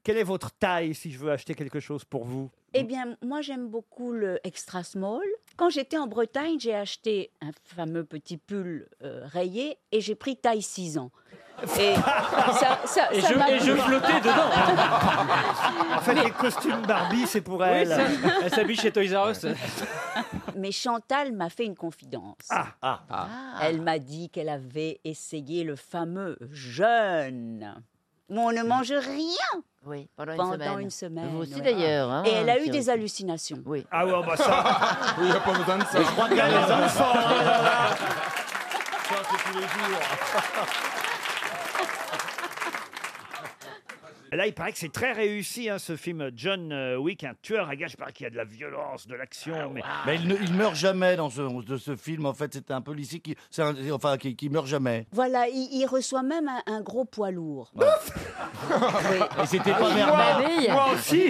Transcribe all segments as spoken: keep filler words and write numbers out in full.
Quelle est votre taille si je veux acheter quelque chose pour vous? Eh bien, moi, j'aime beaucoup le extra small. Quand j'étais en Bretagne, j'ai acheté un fameux petit pull euh, rayé et j'ai pris taille six ans. Et ça, ça, Et ça je, m'a et je plu. flottais dedans. En fait, les costumes Barbie, c'est pour Oui, elle. ça, elle s'habille chez Toys R Us. Mais Chantal m'a fait une confidence. Ah, Ah. Ah. Elle m'a dit qu'elle avait essayé le fameux jeûne. Mais on ne mange rien Oui, pendant une pendant semaine. une semaine. Vous aussi ouais. d'ailleurs. Hein, Et elle a eu Thierry. des hallucinations. Oui. ah ouais, bah ça. Il n'y a pas besoin de ça. Je crois qu'il y a les enfants. hein. Ça, c'est tous les jours. Là, il paraît que c'est très réussi, hein, ce film John euh, Wick, un tueur à gages. Il paraît qu'il y a de la violence, de l'action. Mais... Mais il ne il meurt jamais dans ce, de ce film. En fait, c'était un policier qui, c'est un- enfin, qui, qui meurt jamais. Voilà, il, il reçoit même un, un gros poids lourd. Oui. Et c'était pas moi, Merman. moi aussi.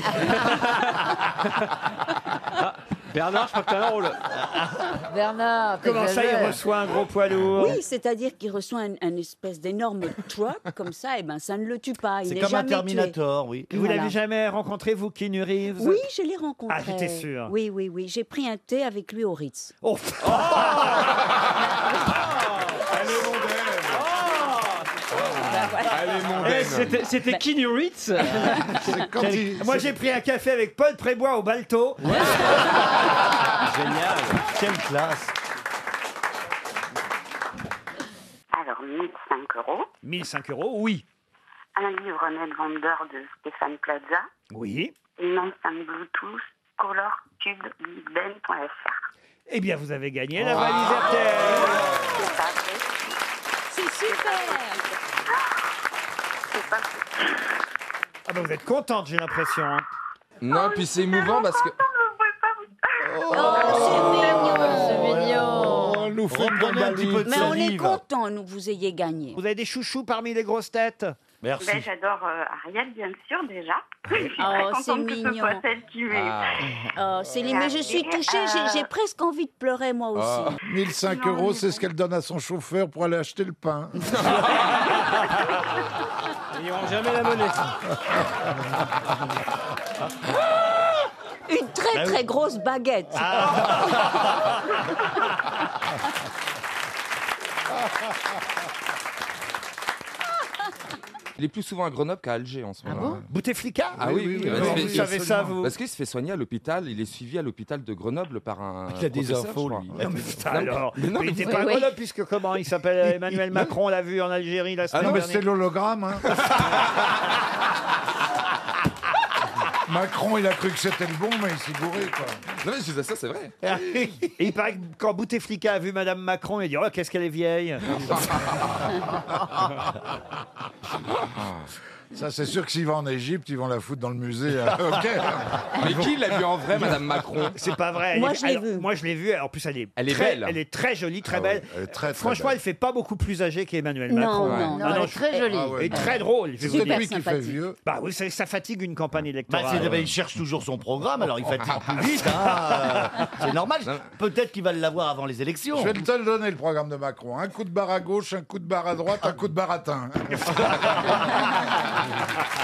Bernard, je crois que t'as un rôle. Bernard, Comment ça, il t'exagères. reçoit un gros poids lourd? Oui, c'est-à-dire qu'il reçoit un, un espèce d'énorme truck, comme ça, et ben ça ne le tue pas. Il C'est n'est comme un jamais tué. Terminator, oui. Vous Voilà. l'avez jamais rencontré, vous, Keanu Reeves? Oui, je l'ai rencontré. Ah, j'étais sûr. Oui, oui, oui. J'ai pris un thé avec lui au Ritz. Oh. Elle est mondaine. Elle est Eh, mondaine. C'était c'était Keanu Reeves. C'est quand il- Moi, j'ai pris un café avec Paul Prébois au Balto. Génial. Quelle classe. Alors, mille cinq euros. mille cinq euros, oui. Un livre net vendeur de Stéphane Plaza. Oui. Une enceinte Bluetooth color cube ben point f r. Eh bien, vous avez gagné la valise R T L. C'est pas vrai. C'est super. C'est pas vrai. Ah ben, vous êtes contente, j'ai l'impression. hein. Non, puis c'est émouvant parce que. Oh, c'est mignon. C'est mignon. Oh, nous fait Reprenez un petit peu de Mais on est salive. content, nous, que vous ayez gagné. Vous avez des chouchous parmi les grosses têtes? Merci. Ben, j'adore euh, Ariel, bien sûr, déjà. Je suis Oh, très c'est contente que ce mignon. soit celle qui m'ait... Oh, Céline, mais je suis touchée. J'ai, j'ai presque envie de pleurer, moi aussi. Ah, mille cinq Non, euros, mais c'est bon. ce qu'elle donne à son chauffeur pour aller acheter le pain. Ils n'auront jamais la monnaie. Une très, Bah oui. très grosse baguette. Il est plus souvent à Grenoble qu'à Alger en ce moment. Bouteflika? Ah oui, oui, oui, Comment oui, vous oui, savez ça, vous? Parce qu'il se fait soigner à l'hôpital, il est suivi à l'hôpital de Grenoble par un Il a des professeur, infos, je crois. lui. Non, mais putain, Non, mais- alors, mais non, il mais n'était vous- pas à Oui, oui. Grenoble, puisque comment il s'appelle Emmanuel Macron, on l'a vu en Algérie la Ah semaine non, mais dernière. c'est l'hologramme. Hein. Macron, il a cru que c'était le bon, mais il s'est gouré, quoi. Non mais je disais ça, c'est vrai. Et il paraît que quand Bouteflika a vu Madame Macron, il a dit « Oh, qu'est-ce qu'elle est vieille !» Ça, c'est sûr que s'il va en Égypte, ils vont la foutre dans le musée. hein. Ok. Mais qui l'a vu en vrai, Madame Macron? C'est pas vrai. elle Moi, est- je l'ai alors, vue. Moi, je l'ai vue. En plus, elle est, Elle est très, belle. Elle est très jolie, très Ah belle. ouais, elle est très, très Franchement, belle. elle fait pas beaucoup plus âgée qu'Emmanuel Non, Macron. non, Ah Non, elle est je- très jolie. Ah ouais, Et non. très drôle. je vais vous C'est dire. lui qui fait sympathique. vieux. Bah oui, ça, ça fatigue une campagne Bah, électorale. c'est- bah, il cherche toujours son programme, alors il fatigue plus vite. hein. Euh, C'est normal. Peut-être qu'il va l'avoir avant les élections. Je vais te le donner, le programme de Macron. Un coup de barre à gauche, un coup de barre à droite, un coup de barre à teint.